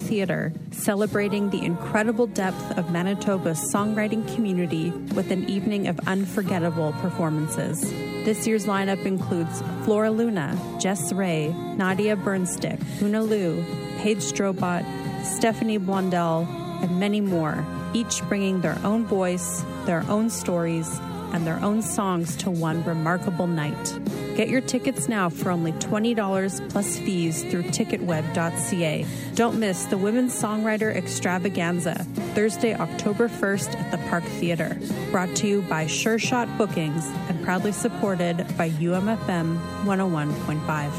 Theatre, celebrating the incredible depth of Manitoba's songwriting community with an evening of unforgettable performances. This year's lineup includes Flora Luna, Jess Ray, Nadia Burnstick, Una Lou, Paige Strobot, Stephanie Blondell, and many more, each bringing their own voice, their own stories, and their own songs to one remarkable night. Get your tickets now for only $20 plus fees through ticketweb.ca. Don't miss the Women's Songwriter Extravaganza, Thursday, October 1st at the Park Theatre. Brought to you by Sure Shot Bookings and proudly supported by UMFM 101.5.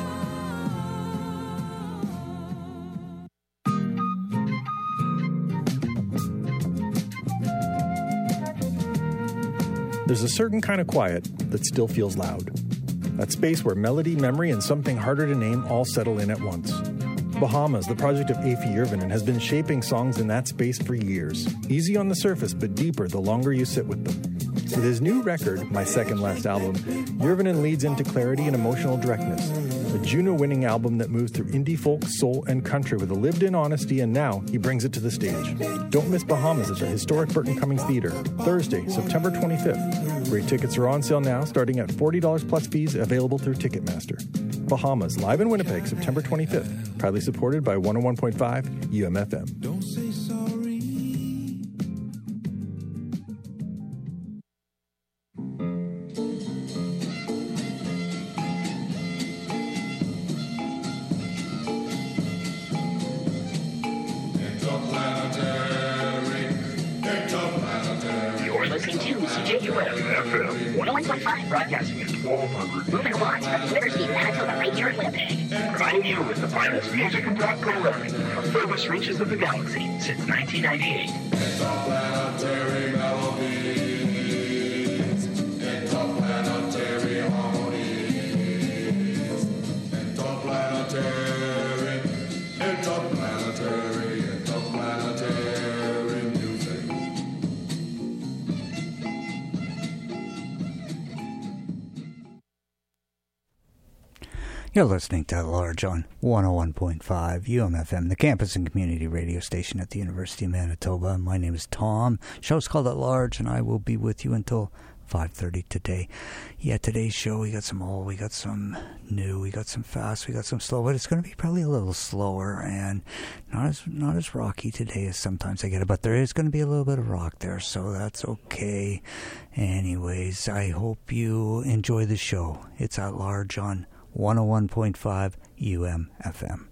There's a certain kind of quiet that still feels loud. That space where melody, memory, and something harder to name all settle in at once. Bahamas, the project of Afi Yervinen, has been shaping songs in that space for years. Easy on the surface, but deeper the longer you sit with them. With his new record, My Second Last Album, Yervinen leads into clarity and emotional directness. A Juno-winning album that moves through indie folk, soul, and country with a lived-in honesty, and now he brings it to the stage. Don't miss Bahamas at the historic Burton Cummings Theatre, Thursday, September 25th. Great tickets are on sale now, starting at $40 plus fees, available through Ticketmaster. Bahamas, live in Winnipeg, September 25th. Proudly supported by 101.5 UMFM. Don't say sorry. You're listening to CJUM FM 101.5, broadcasting at 1200 moving watts from the University of Manitoba right here in Winnipeg. Providing you with the finest music and rock programming from furthest reaches of the galaxy since 1998. Interplanetary melodies, interplanetary harmonies, interplanetary music. You're listening to At Large on 101.5 UMFM, the campus and community radio station at the University of Manitoba. My name is Tom. Show's called At Large, and I will be with you until 5:30 today. Yeah, today's show, we got some old, we got some new, we got some fast, we got some slow, but it's going to be probably a little slower and not as rocky today as sometimes I get it, but there is going to be a little bit of rock there, so that's okay. Anyways, I hope you enjoy the show. It's At Large on 101.5 UMFM.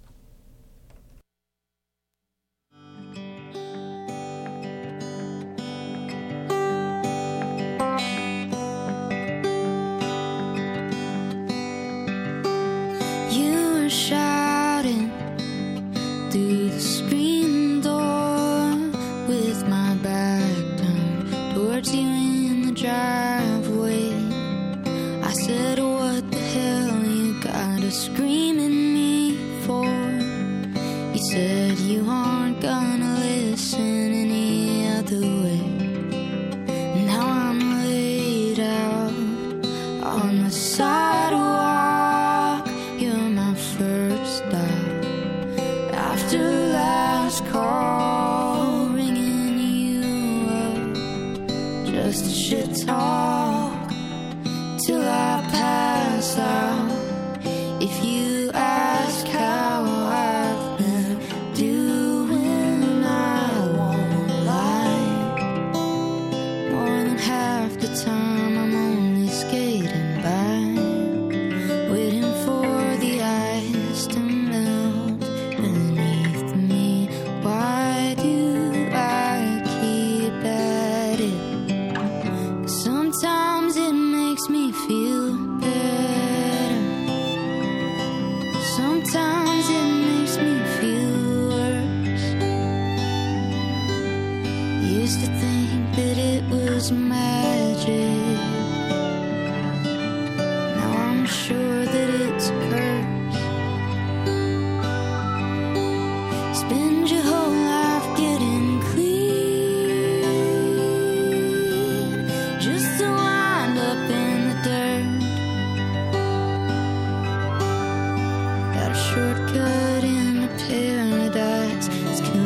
You were shouting through the screen door with my back turned towards you in the driveway. I said, what the hell you gotta scream at me for? You said you aren't gonna listen any other way. Now I'm laid out on the sidewalk. You're my first stop after last call, ringing you up just to shit talk till I pass out. If you ask how I've been doing, I won't lie. More than half the time I'm only skating by, waiting for the ice to melt beneath me. Why do I keep at it? 'Cause sometimes it makes me feel better. Sometimes it makes me feel worse. Used to think that it was magic. Now I'm sure that it's a curse. Spend your whole life getting clean just to wind up in the dirt. Got a shortcut into paradise. It's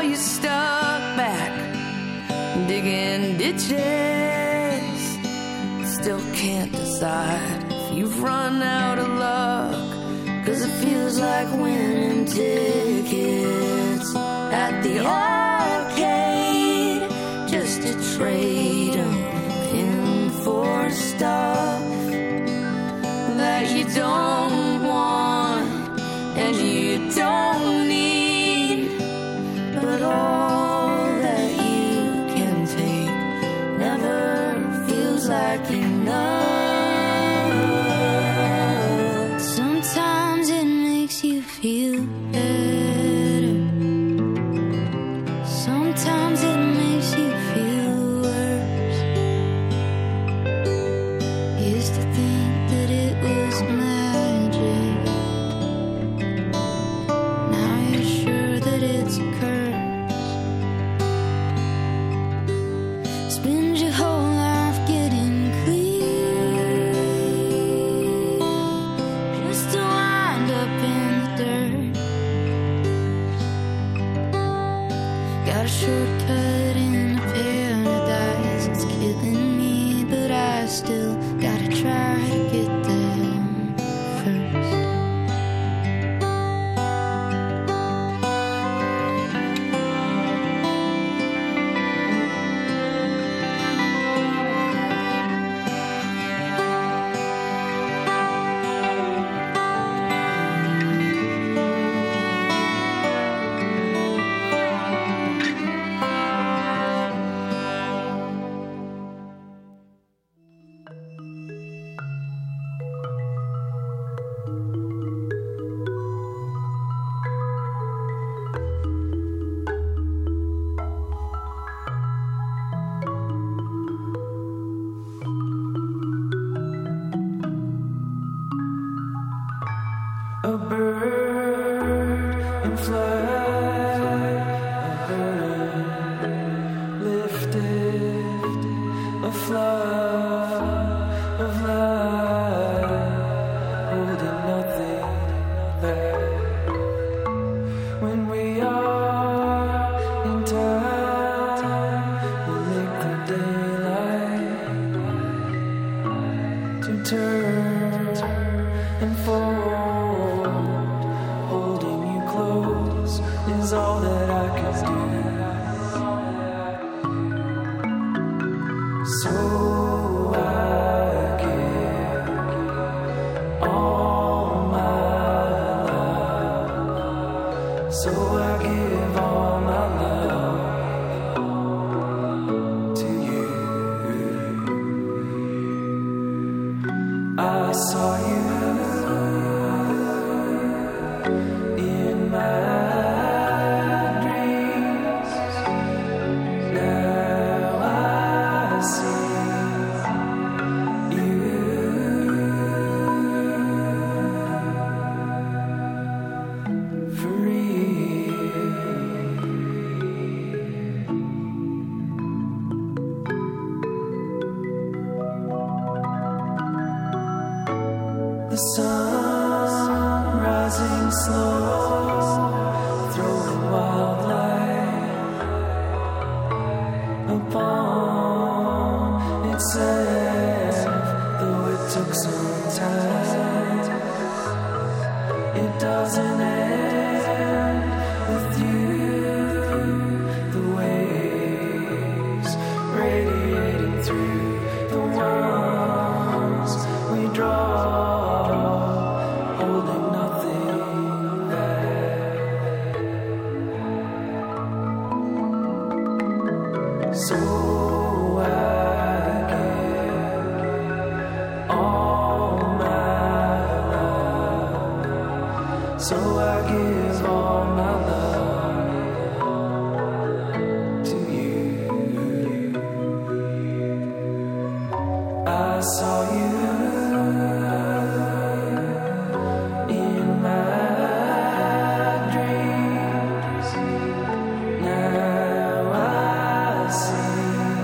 you're stuck back digging ditches. Still can't decide if you've run out of luck, 'cause it feels like winning tickets at the arcade, just to trade them in for stuff that you don't want and you don't need, but all that you can take never feels like enough. Sometimes it makes you feel better, sometimes it makes you feel worse. Used to think that it was magic, now you're sure that it's a curse. Spend your whole life getting clean, just to wind up in the dirt. Got a shortcut in paradise, it's killing me, but I still gotta try to get there first. A bird in flight, a bird lifted, a flood of light, holding nothing back. When we are in time, we make the daylight to turn and fall. Is all that I can do. So I give all my love. So I give all my love to you. I saw you in my the sun rising slow, throwing wild light upon itself. Though it took some time, it doesn't end with you. The waves radiating through the ones we draw, holding nothing back. So I give all my love. So I give all my love to you. I saw you in my dreams. Now I see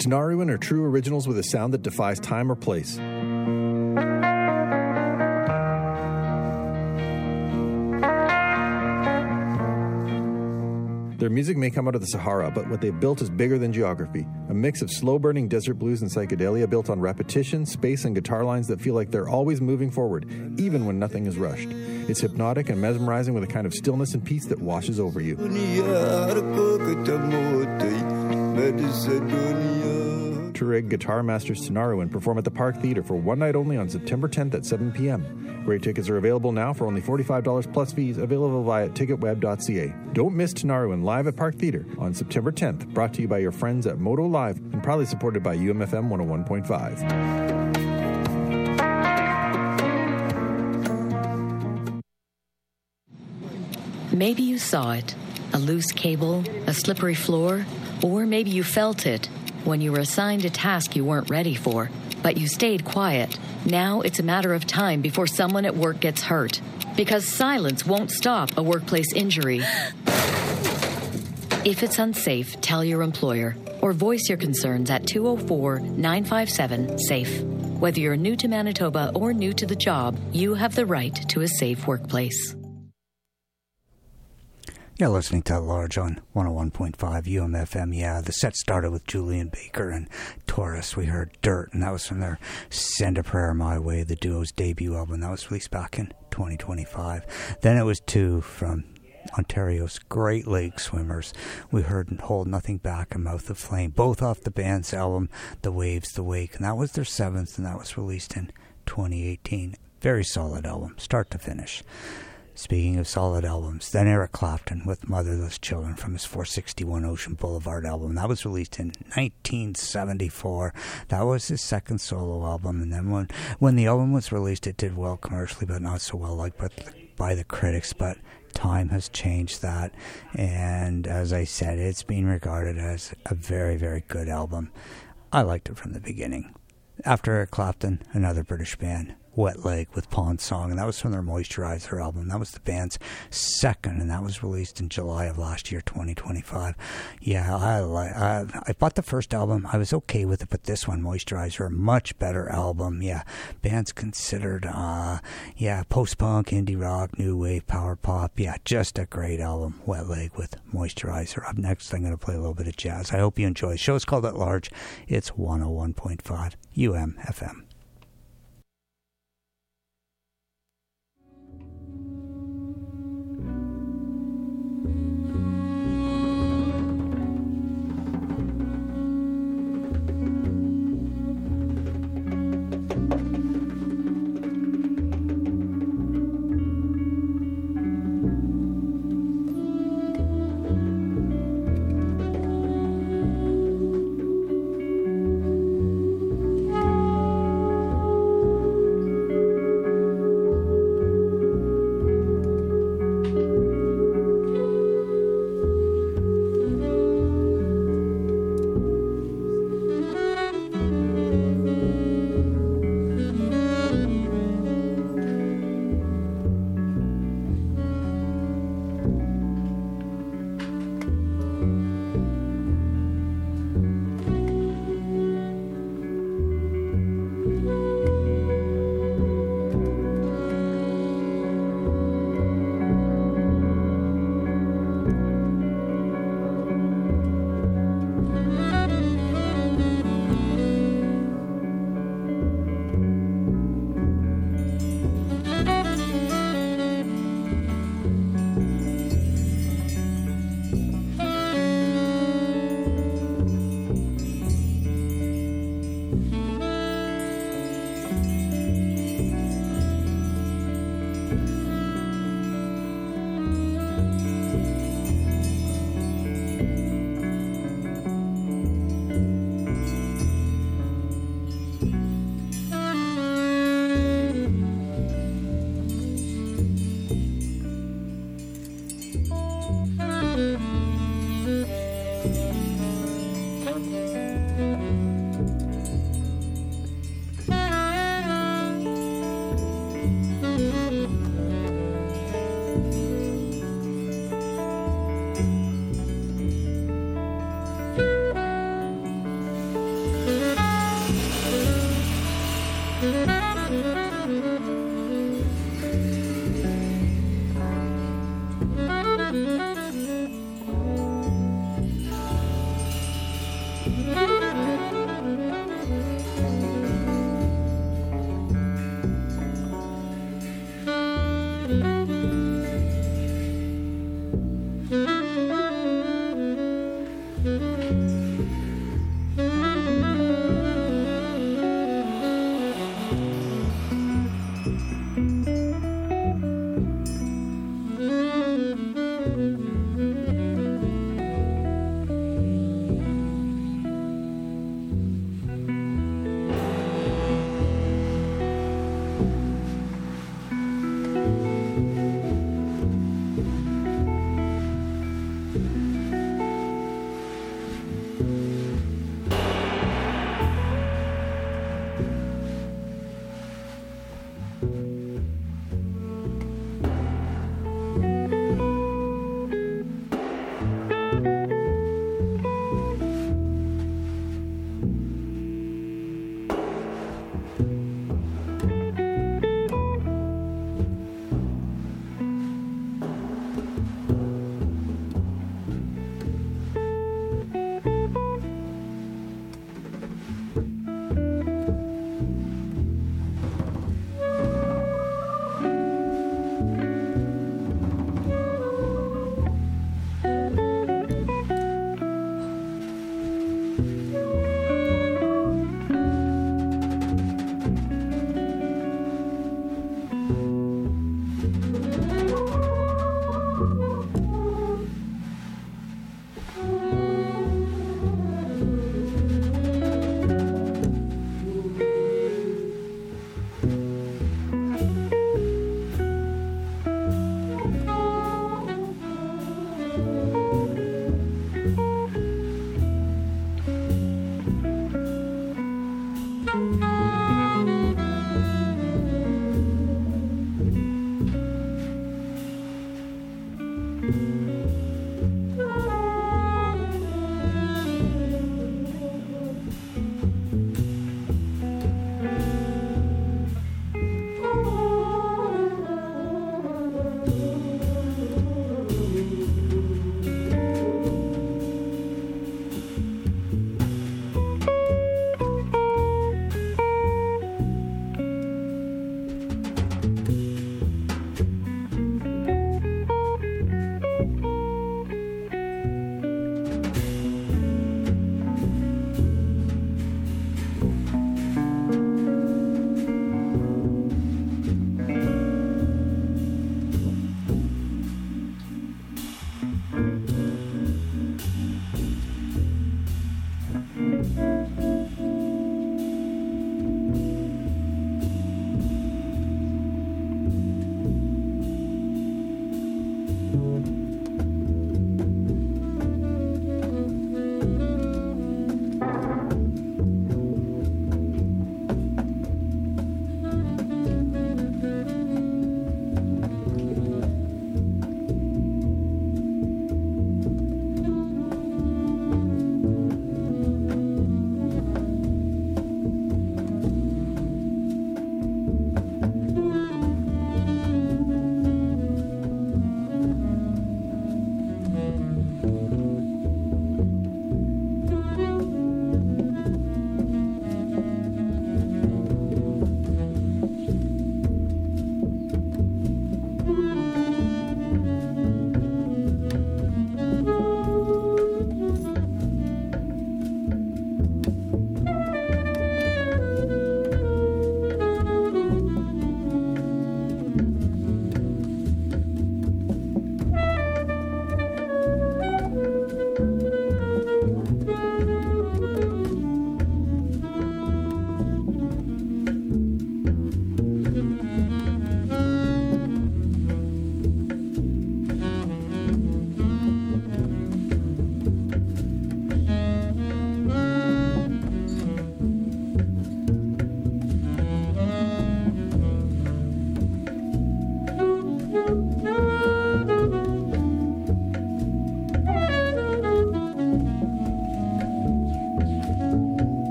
Tinariwen are true originals with a sound that defies time or place. Their music may come out of the Sahara, but what they've built is bigger than geography. A mix of slow-burning desert blues and psychedelia built on repetition, space, and guitar lines that feel like they're always moving forward, even when nothing is rushed. It's hypnotic and mesmerizing with a kind of stillness and peace that washes over you. Tuareg Guitar Masters Tinariwen perform at the Park Theatre for one night only on September 10th at 7 p.m. Great tickets are available now for only $45 plus fees, available via ticketweb.ca. Don't miss Tinariwen live at Park Theatre on September 10th, brought to you by your friends at Moto Live and proudly supported by UMFM 101.5. Maybe you saw it, a loose cable, a slippery floor, or maybe you felt it when you were assigned a task you weren't ready for, but you stayed quiet. Now it's a matter of time before someone at work gets hurt, because silence won't stop a workplace injury. If it's unsafe, tell your employer or voice your concerns at 204-957-SAFE. Whether you're new to Manitoba or new to the job, you have the right to a safe workplace. You're listening to Large on 101.5 UMFM. Yeah, the set started with Julian Baker and Taurus. We heard Dirt, and that was from their Send a Prayer My Way, the duo's debut album. That was released back in 2025. Then it was two from Ontario's Great Lake Swimmers. We heard Hold Nothing Back and Mouth of Flame, both off the band's album, The Waves, The Wake. And that was their seventh, and that was released in 2018. Very solid album, start to finish. Speaking of solid albums, then Eric Clapton with Motherless Children from his 461 Ocean Boulevard album. That was released in 1974. That was his second solo album. And then when the album was released, it did well commercially, but not so well liked by the critics. But time has changed that. And as I said, it's been regarded as a very, very good album. I liked it from the beginning. After Eric Clapton, another British band, Wet Leg with Pond Song, and that was from their Moisturizer album. That was the band's second, and that was released in July of last year, 2025. Yeah, I bought the first album. I was okay with it, but this one, Moisturizer, a much better album. Yeah, band's considered, post-punk, indie rock, new wave, power pop. Yeah, just a great album, Wet Leg with Moisturizer. Up next, I'm going to play a little bit of jazz. I hope you enjoy. The show's called At Large. It's 101.5 UMFM.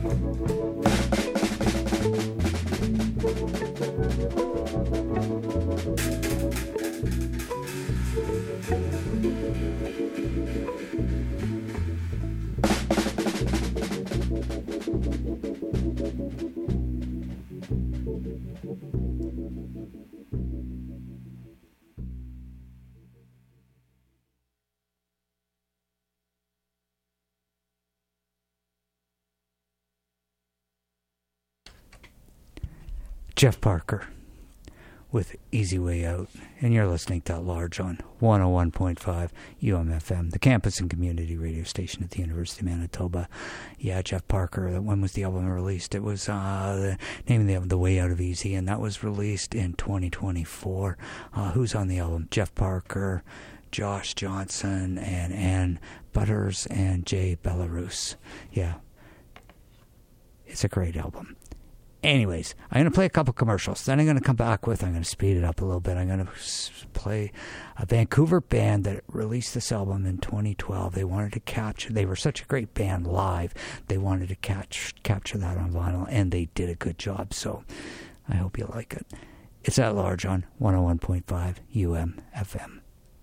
Jeff Parker with Easy Way Out, and you're listening to At Large on 101.5 UMFM, the campus and community radio station at the University of Manitoba. Yeah, Jeff Parker. When was the album released? It was the name of the album, The Way Out of Easy, and that was released in 2024. Who's on the album? Jeff Parker, Josh Johnson, and Ann Butters, and Jay Belarus. Yeah, it's a great album. Anyways, I'm going to play a couple commercials. Then I'm going to come back I'm going to speed it up a little bit. I'm going to play a Vancouver band that released this album in 2012. They wanted to capture, they were such a great band live, they wanted to capture that on vinyl, and they did a good job. So I hope you like it. It's At Large on 101.5 UMFM.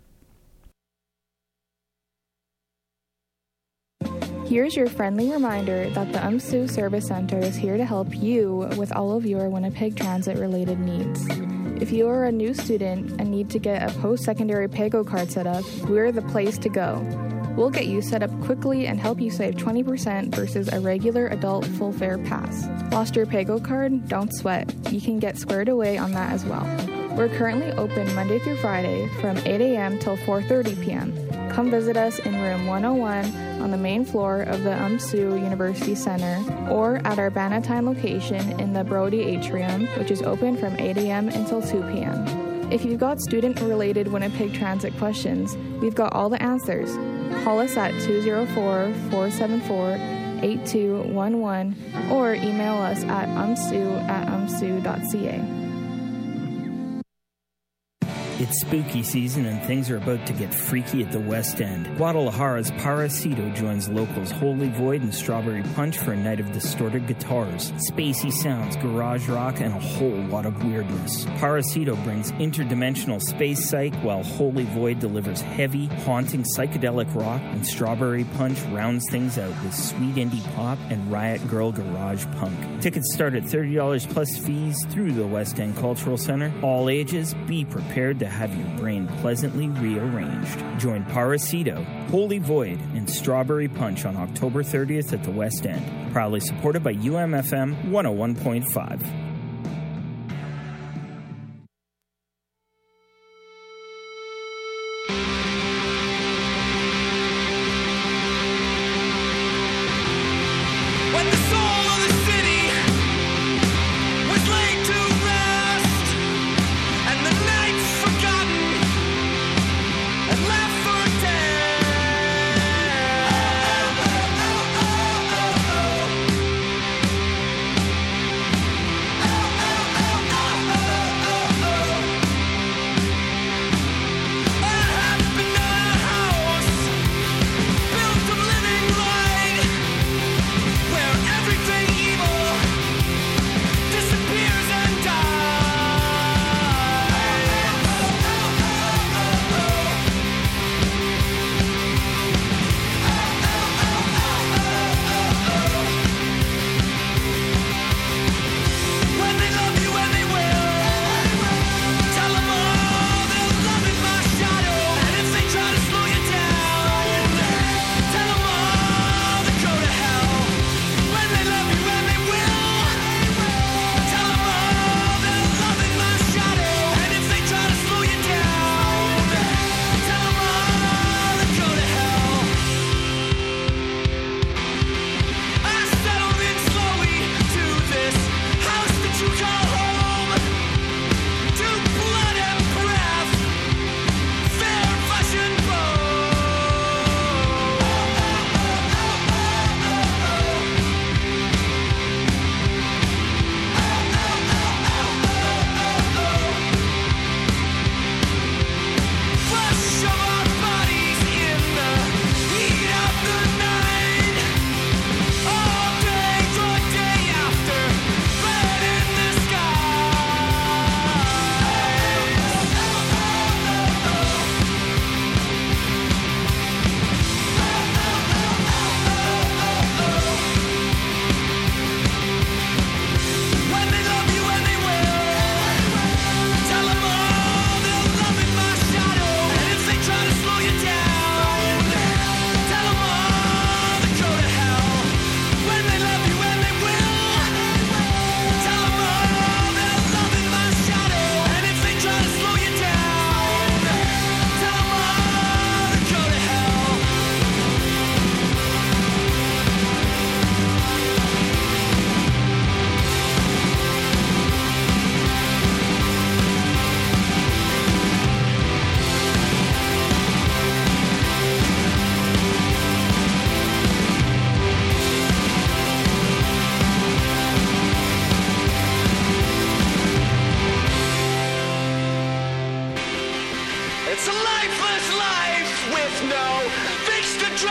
Here's your friendly reminder that the UMSU Service Center is here to help you with all of your Winnipeg Transit-related needs. If you are a new student and need to get a post-secondary PAGO card set up, we're the place to go. We'll get you set up quickly and help you save 20% versus a regular adult full fare pass. Lost your PAGO card? Don't sweat. You can get squared away on that as well. We're currently open Monday through Friday from 8 a.m. till 4:30 p.m. Come visit us in room 101 on the main floor of the UMSU University Center or at our Bannatyne location in the Brody Atrium, which is open from 8 a.m. until 2 p.m. If you've got student-related Winnipeg Transit questions, we've got all the answers. Call us at 204-474-8211 or email us at umsu@umsu.ca. It's spooky season and things are about to get freaky at the West End. Guadalajara's Parasito joins locals Holy Void and Strawberry Punch for a night of distorted guitars, spacey sounds, garage rock, and a whole lot of weirdness. Parasito brings interdimensional space psych, while Holy Void delivers heavy, haunting psychedelic rock, and Strawberry Punch rounds things out with sweet indie pop and Riot Girl garage punk. Tickets start at $30 plus fees through the West End Cultural Center. All ages, be prepared to have your brain pleasantly rearranged. Join Parasito, Holy Void, and Strawberry Punch on October 30th at the West End. Proudly supported by UMFM 101.5.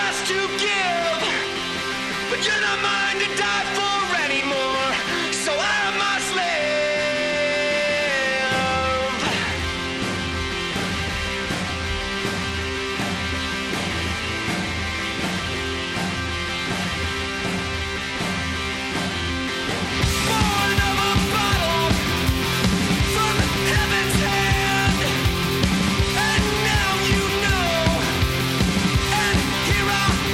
less to give, but you're not mine to die for anymore, so I must live. Born of a bottle from heaven's hand, and now you know, and here I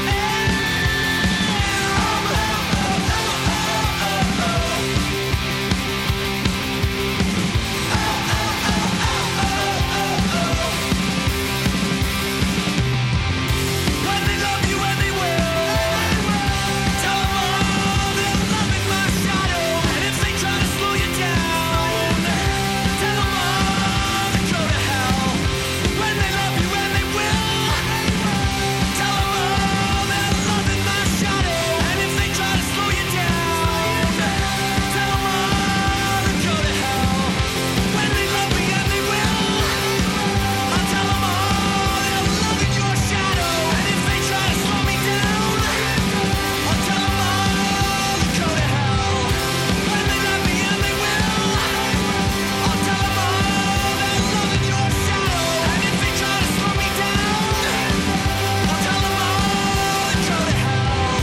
when they love you and they will, tell them all they're loving my shadow, and if they try to slow you down, tell them all to go to hell. When they love you and they will, tell them all they're loving my shadow, and if they try to slow you down, tell them all to go to hell. When they love me and they will, I'll tell them all they're loving your shadow, and if they try to slow me down, I'll tell them all to go to hell. When they love me and they will, I'll tell them all they're loving your shadow, and if they try to slow me down, I'll tell them all to go to hell.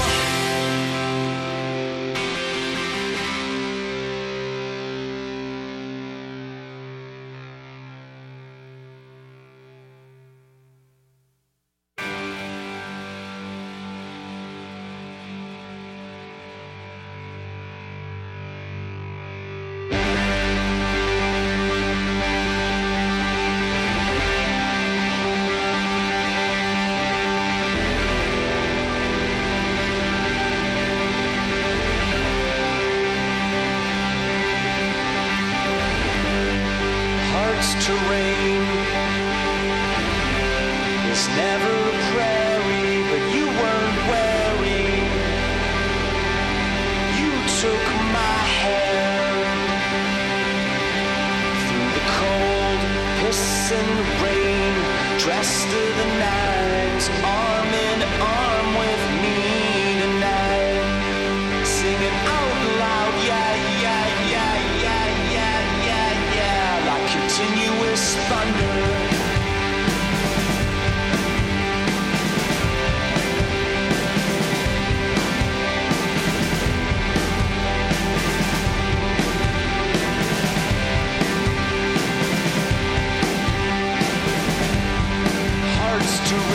Heart's terrain is never a prairie, but you weren't wearing. You took my hand through the cold, pissing rain, dressed to the nines, arm in arm with me tonight, singing out loud, yeah, yeah, yeah, yeah, yeah, yeah, yeah, like continuous thunder. Heart's terrain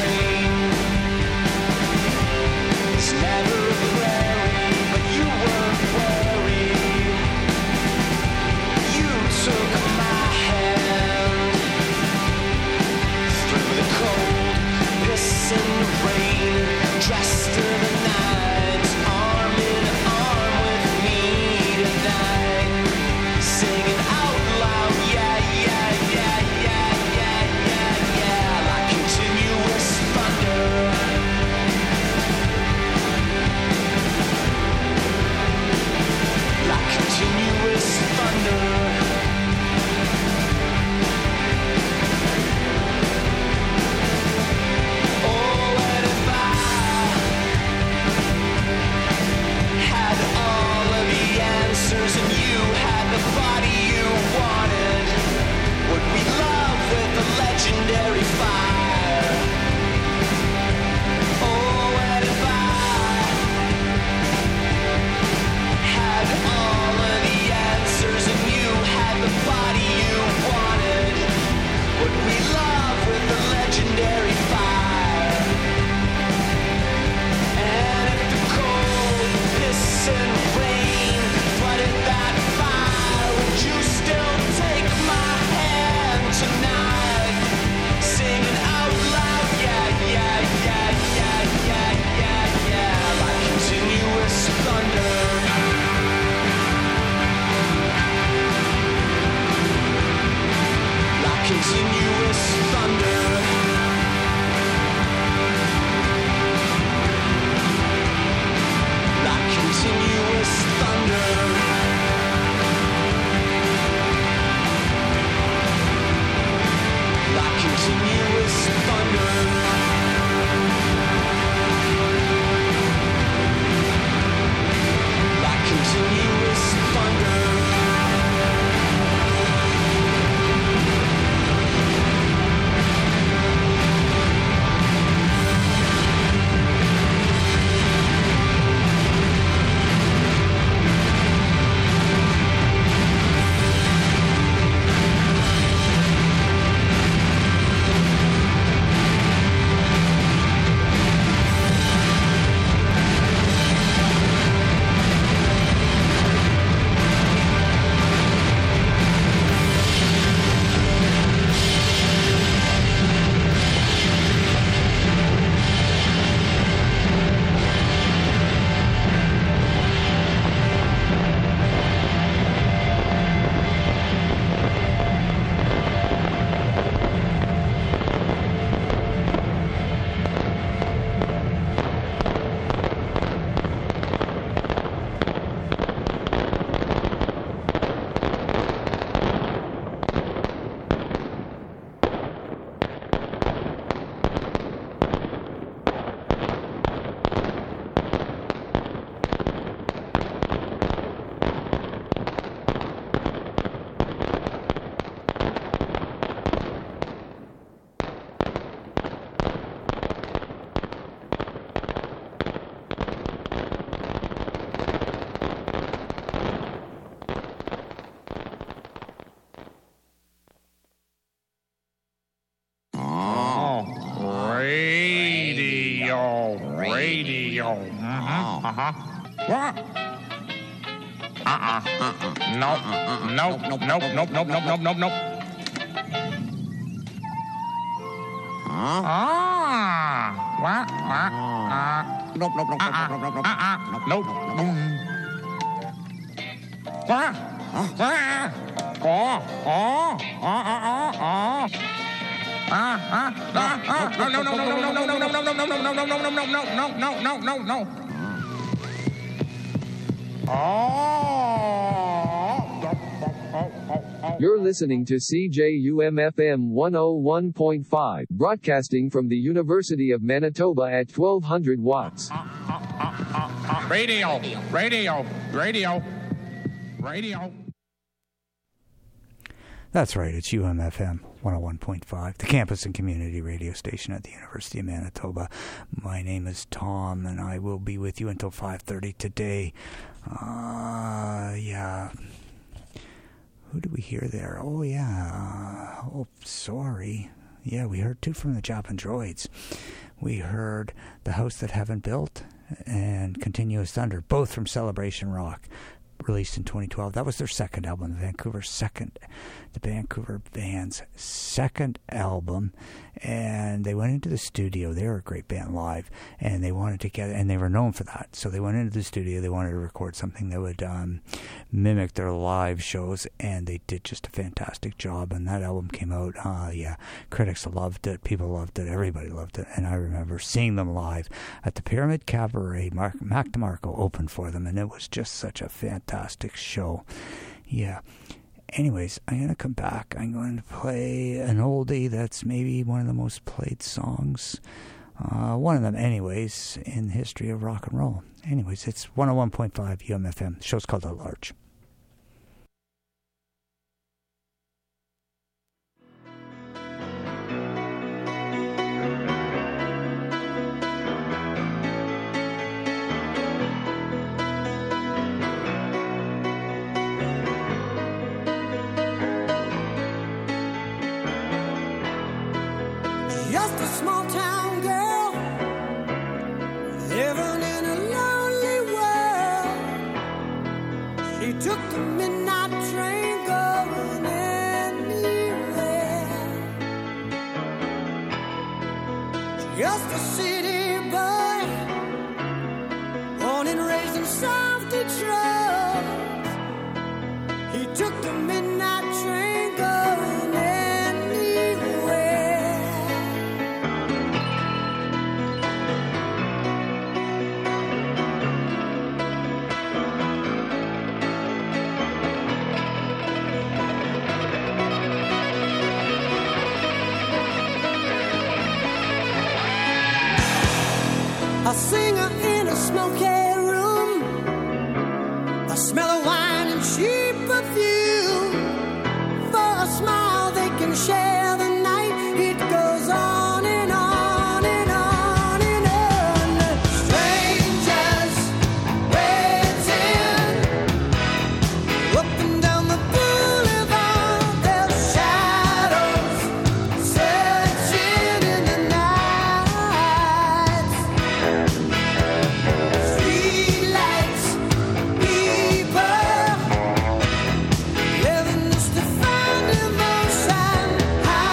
Uh-huh. What? Nope. What? Nope. What? No. You're listening to CJUM-FM 101.5, broadcasting from the University of Manitoba at 1200 watts. Radio. That's right, it's UMFM 101.5, the campus and community radio station at the University of Manitoba. My name is Tom, and I will be with you until 5:30 today. Who did we hear there? Oh, yeah. Sorry. Yeah, we heard two from the Japan Droids. We heard The House That Heaven Built and Continuous Thunder, both from Celebration Rock, released in 2012. That was their second album, the Vancouver band's second album, and they went into the studio. They were a great band live, and they wanted to get, and they were known for that. So they went into the studio. They wanted to record something that would mimic their live shows, and they did just a fantastic job. And that album came out. Critics loved it. People loved it. Everybody loved it. And I remember seeing them live at the Pyramid Cabaret. Mac DeMarco opened for them, and it was just such a fantastic show. Yeah. Anyways, I'm going to come back. I'm going to play an oldie that's maybe one of the most played songs. One of them, anyways, in the history of rock and roll. Anyways, it's 101.5 UMFM. The show's called At Large. Just a small town girl living in a lonely world. She took the midnight train going anywhere. Just a city boy, born and raised in South Detroit. He took the midnight train going anywhere. A singer in a smoky room, a smell of wine and cheap perfume. For a smile they can share the night. It goes on and on and on and on. Strangers waiting up and down the boulevard. Their shadows searching in the night. Streetlights, people living just to find emotion. How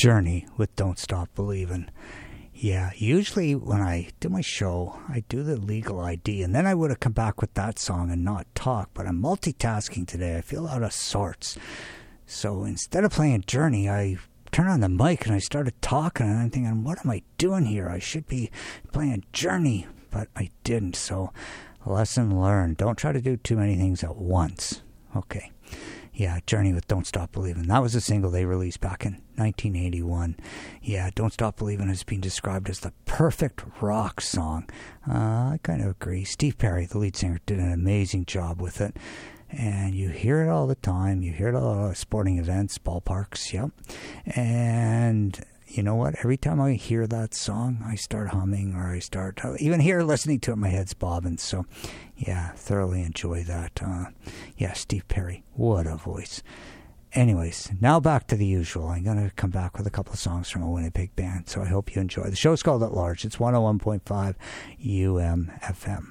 Journey with Don't Stop Believin'. Yeah, usually when I do my show, I do the legal ID, and then I would have come back with that song and not talk, but I'm multitasking today. I feel out of sorts. So instead of playing Journey, I turned on the mic and I started talking, and I'm thinking, what am I doing here? I should be playing Journey, but I didn't. So lesson learned. Don't try to do too many things at once. Okay. Yeah, Journey with Don't Stop Believin'. That was a single they released back in 1981. Yeah, Don't Stop Believin' has been described as the perfect rock song. I kind of agree. Steve Perry, the lead singer, did an amazing job with it. And you hear it all the time. You hear it all at sporting events, ballparks, yep. And you know what? Every time I hear that song, I start humming, or I start even here listening to it, my head's bobbing. So, yeah, thoroughly enjoy that. Yeah, Steve Perry, what a voice. Anyways, now back to the usual. I'm going to come back with a couple of songs from a Winnipeg band, so I hope you enjoy. The show's called At Large. It's 101.5 UMFM.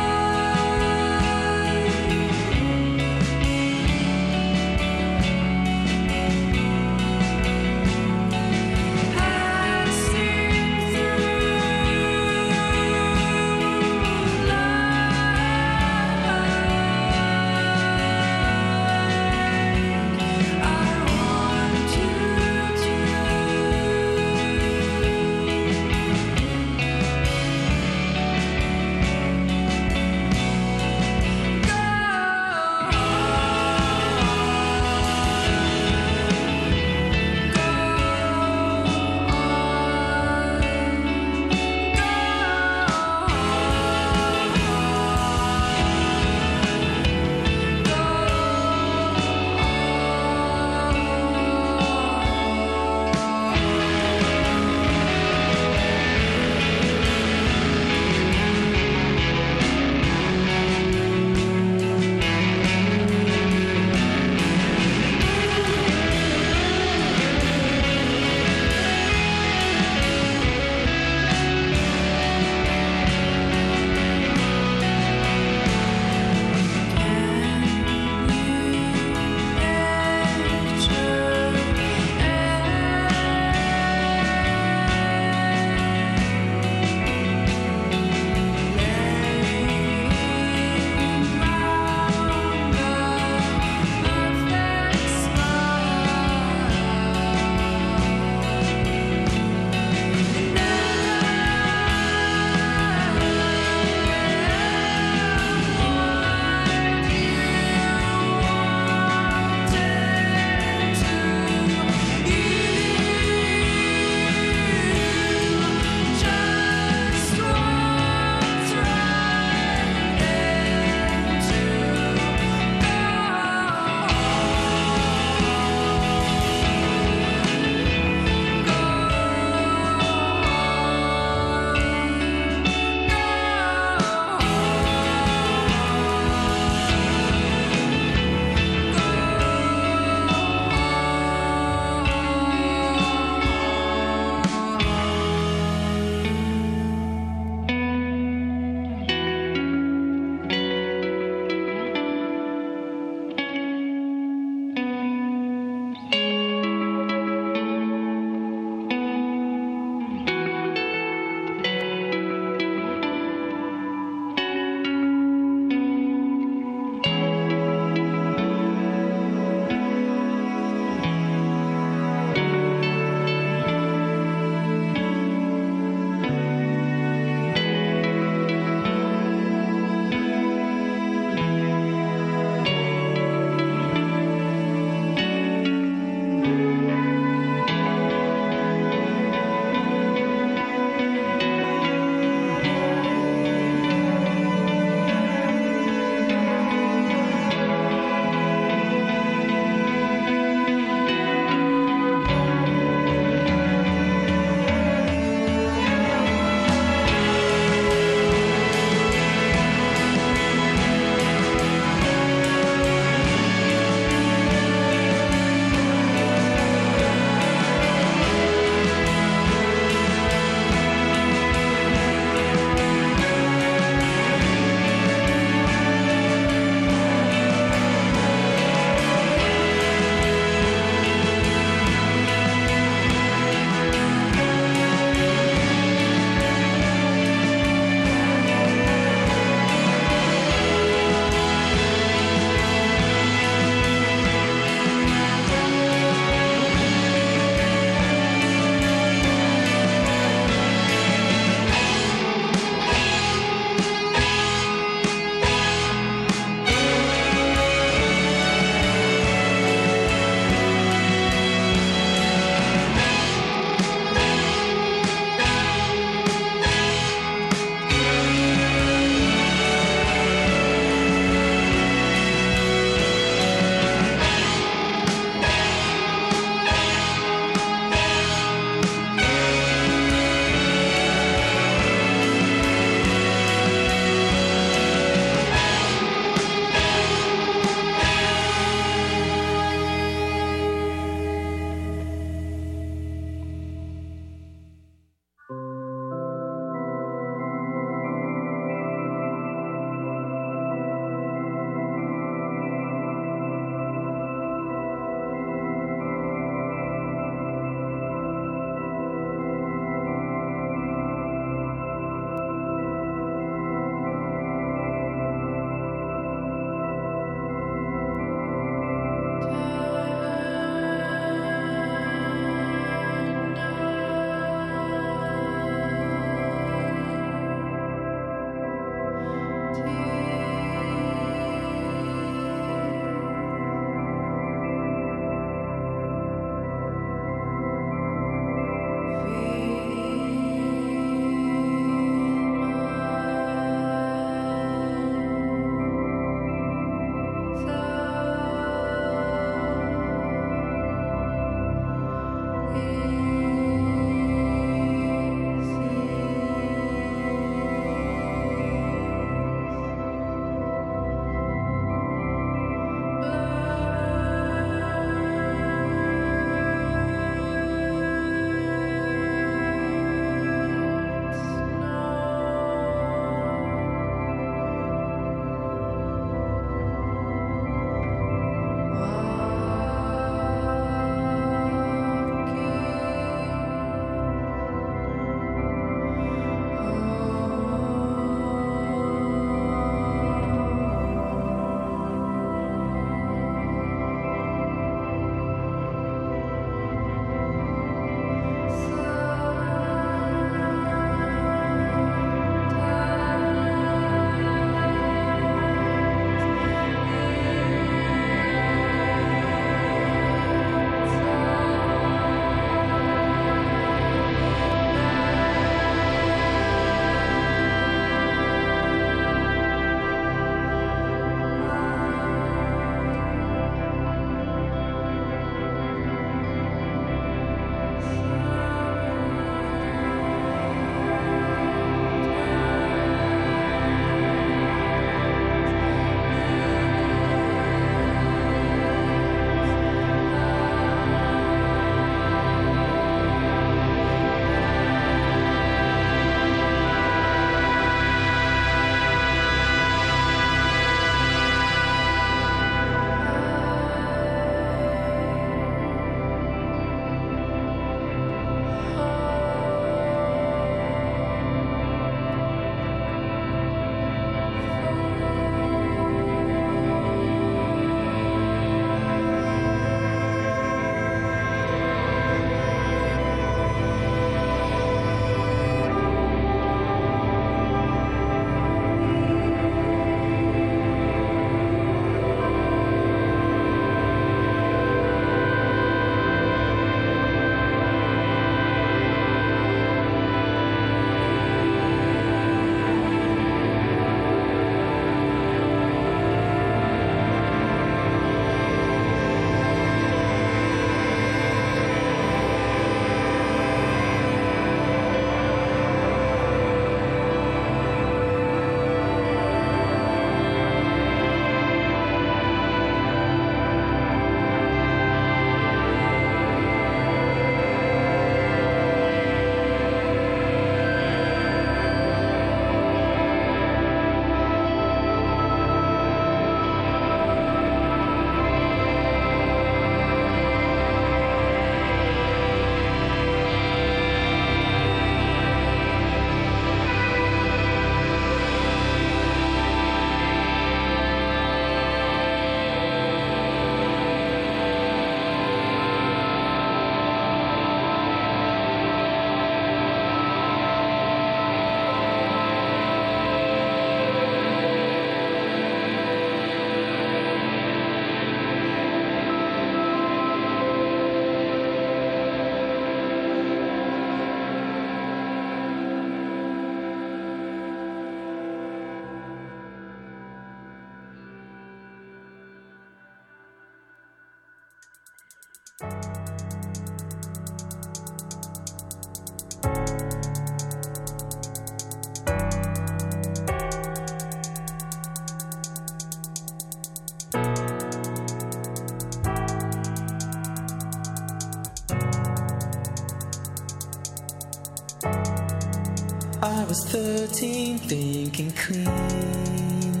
I was 13, thinking clean.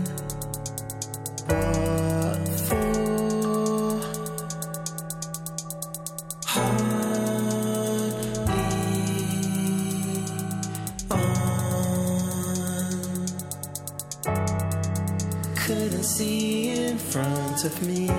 What for? Hardly on. Couldn't see in front of me.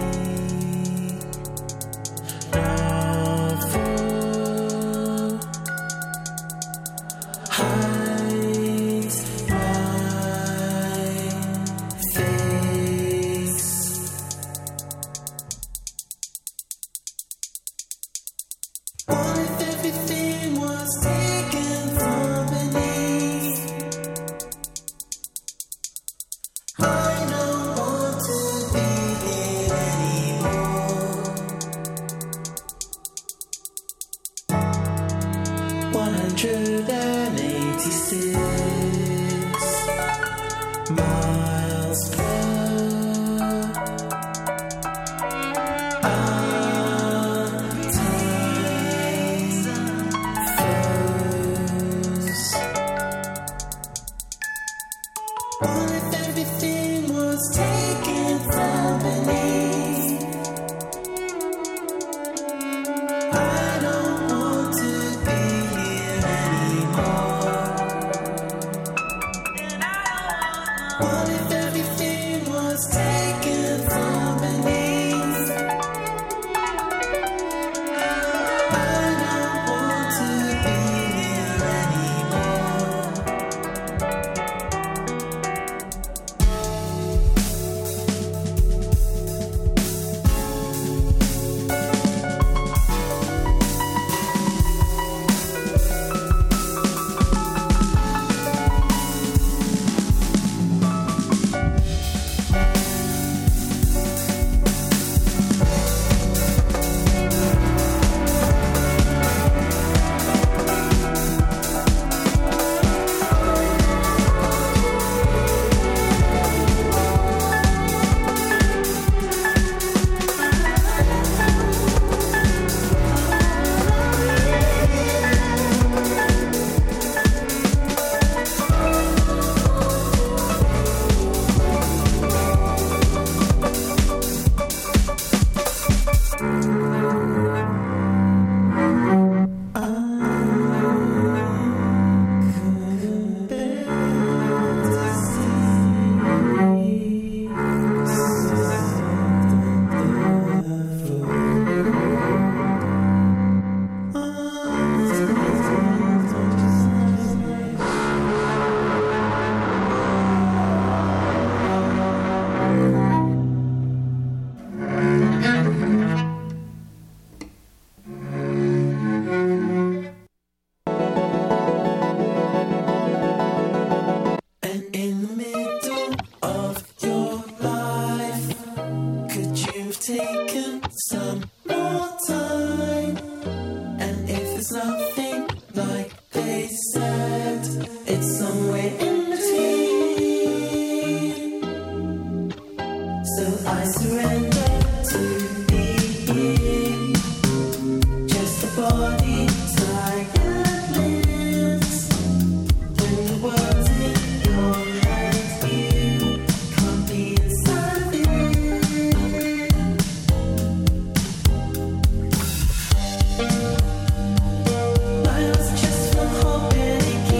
Just for hoping it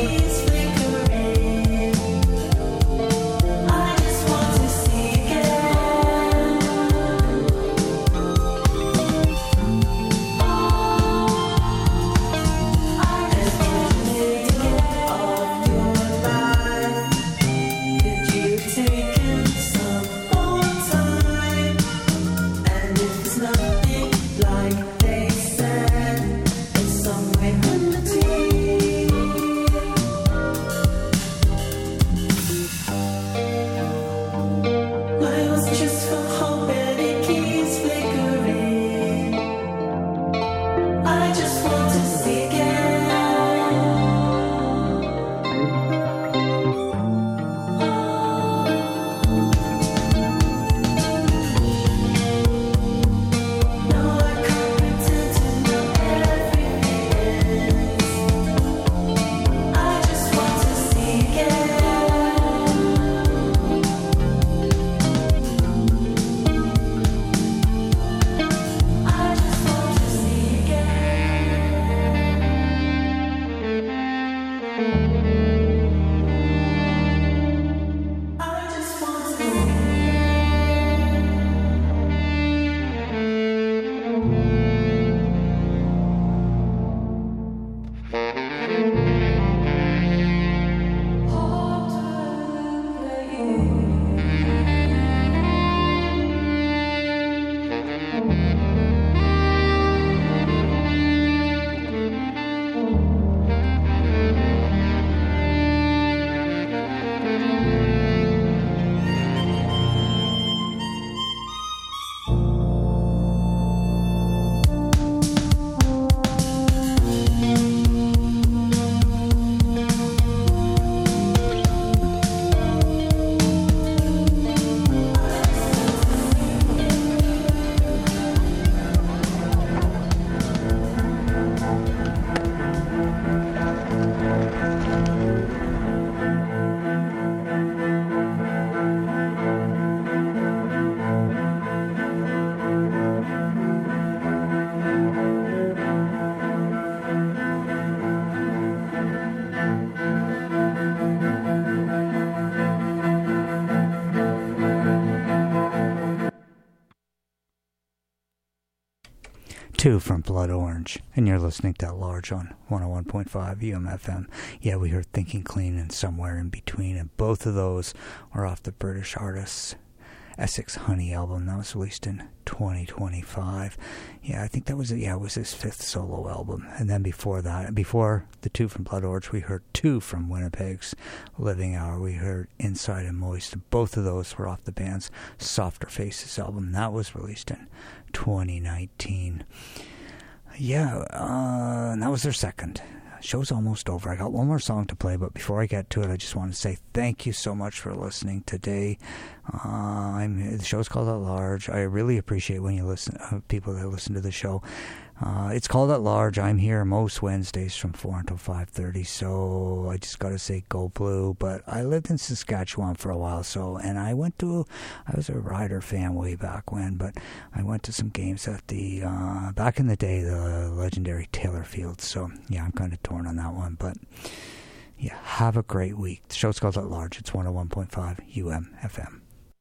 2 from Blood Orange, and you're listening to At Large on 101.5 UMFM. Yeah, we heard Thinking Clean and Somewhere in Between, and both of those are off the British artist's Essex Honey album that was released in 2025. Yeah, I think that was it was his 5th solo album. And then before that, before the 2 from Blood Orange, we heard 2 from Winnipeg's Living Hour. We heard Inside and Moist. Both of those were off the band's Softer Faces album that was released in 2019. Yeah, and that was their second. Show's almost over. I got one more song to play, but before I get to it, I just want to say thank you so much for listening today. The show's called At Large. I really appreciate when you listen, people that listen to the show. It's called At Large. I'm here most Wednesdays from 4 until 5:30, so I just got to say go blue. But I lived in Saskatchewan for a while, and I was a Rider fan way back when, but I went to some games at the, back in the day, the legendary Taylor Field. So, yeah, I'm kind of torn on that one, but yeah, have a great week. The show's called At Large. It's 101.5 UMFM.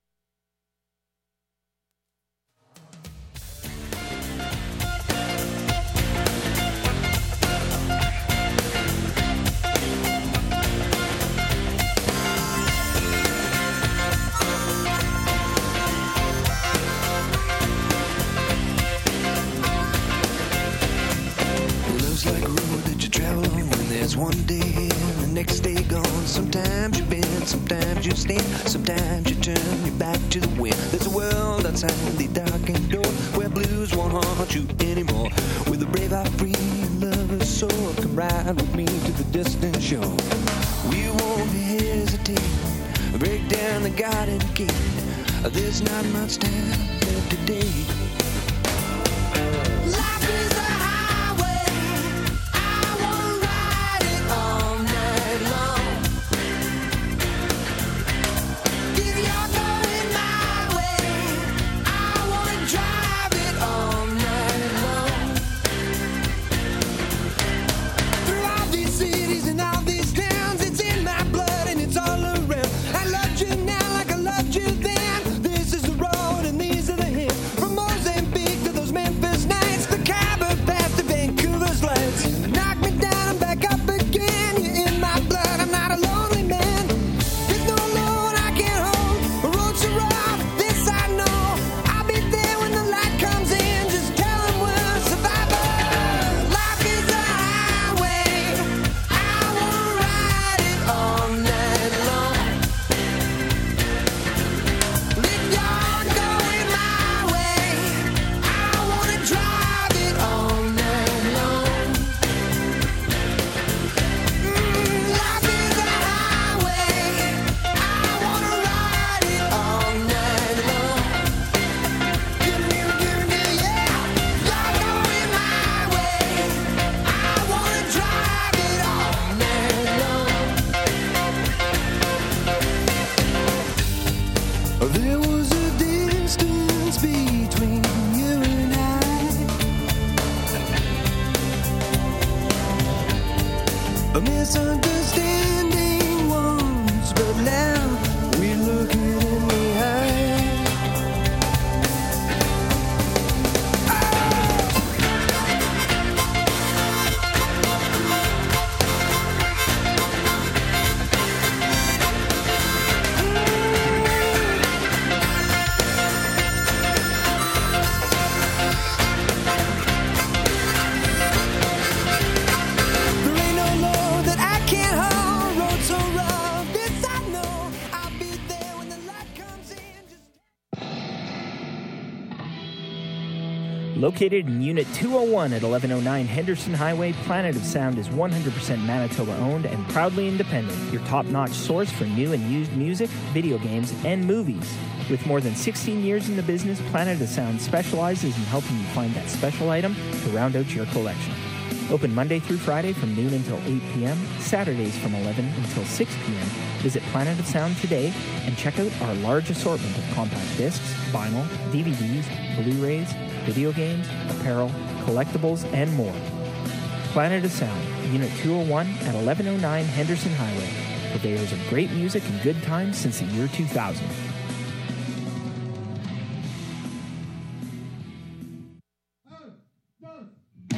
Like a road that you travel on when there's one day here and the next day gone. Sometimes you bend, sometimes you stand, sometimes you turn your back to the wind. There's a world outside the darkened door where blues won't haunt you anymore. With a brave heart free and lover's soul, come ride with me to the distant shore. We won't hesitate, break down the garden gate. There's not much time left today. Life is a Located in Unit 201 at 1109 Henderson Highway, Planet of Sound is 100% Manitoba owned and proudly independent. Your top-notch source for new and used music, video games, and movies. With more than 16 years in the business, Planet of Sound specializes in helping you find that special item to round out your collection. Open Monday through Friday from noon until 8 p.m., Saturdays from 11 until 6 p.m. Visit Planet of Sound today and check out our large assortment of compact discs, vinyl, DVDs, Blu-rays, video games, apparel, collectibles, and more. Planet of Sound, Unit 201 at 1109 Henderson Highway. Purveyors of great music and good times since the year 2000.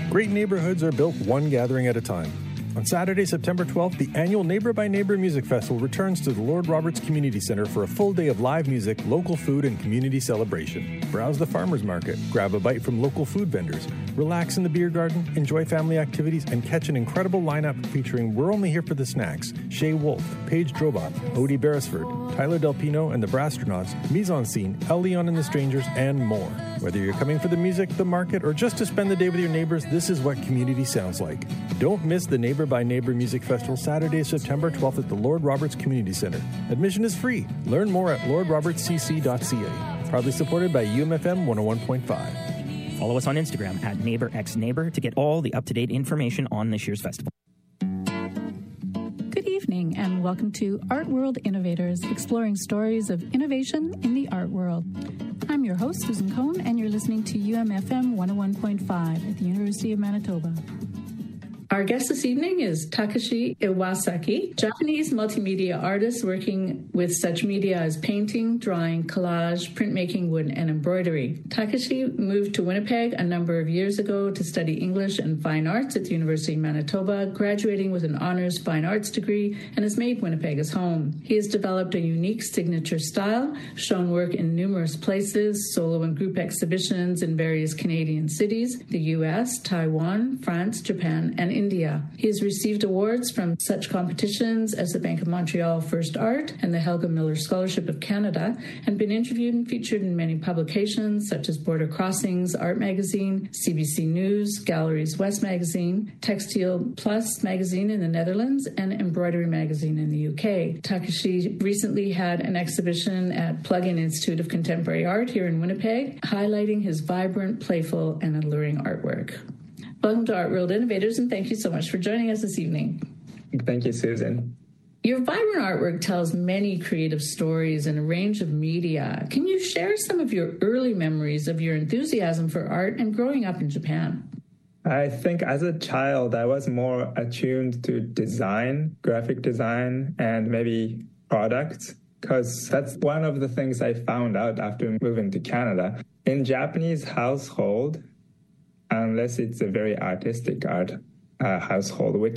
Great neighborhoods are built one gathering at a time. On Saturday, September 12th, the annual Neighbor by Neighbor Music Festival returns to the Lord Roberts Community Center for a full day of live music, local food, and community celebration. Browse the farmers market, grab a bite from local food vendors, relax in the beer garden, enjoy family activities, and catch an incredible lineup featuring We're Only Here for the Snacks, Shay Wolf, Paige Drobot, Odie Beresford, Tyler Del Pino and the Brastronauts, Mise en Scene, El Leon and the Strangers, and more. Whether you're coming for the music, the market, or just to spend the day with your neighbors, this is what community sounds like. Don't miss the Neighbor by Neighbor Music Festival Saturday, September 12th at the Lord Roberts Community Center. Admission is free. Learn more at lordrobertscc.ca. Proudly supported by UMFM 101.5. Follow us on Instagram at NeighborXNeighbor to get all the up-to-date information on this year's festival. Good evening and welcome to Art World Innovators, exploring stories of innovation in the art world. I'm your host, Susan Cohn, and you're listening to UMFM 101.5 at the University of Manitoba. Our guest this evening is Takashi Iwasaki, Japanese multimedia artist working with such media as painting, drawing, collage, printmaking, wood, and embroidery. Takashi moved to Winnipeg a number of years ago to study English and Fine Arts at the University of Manitoba, graduating with an honors Fine Arts degree, and has made Winnipeg his home. He has developed a unique signature style, shown work in numerous places, solo and group exhibitions in various Canadian cities, the U.S., Taiwan, France, Japan, and India. He has received awards from such competitions as the Bank of Montreal First Art and the Helga Miller Scholarship of Canada, and been interviewed and featured in many publications such as Border Crossings, Art Magazine, CBC News, Galleries West Magazine, Textile Plus Magazine in the Netherlands, and Embroidery Magazine in the UK. Takashi recently had an exhibition at Plug-in Institute of Contemporary Art here in Winnipeg, highlighting his vibrant, playful, and alluring artwork. Welcome to Art World Innovators, and thank you so much for joining us this evening. Thank you, Susan. Your vibrant artwork tells many creative stories in a range of media. Can you share some of your early memories of your enthusiasm for art and growing up in Japan? I think as a child, I was more attuned to design, graphic design, and maybe products, because that's one of the things I found out after moving to Canada. In Japanese household, unless it's a very artistic art household, which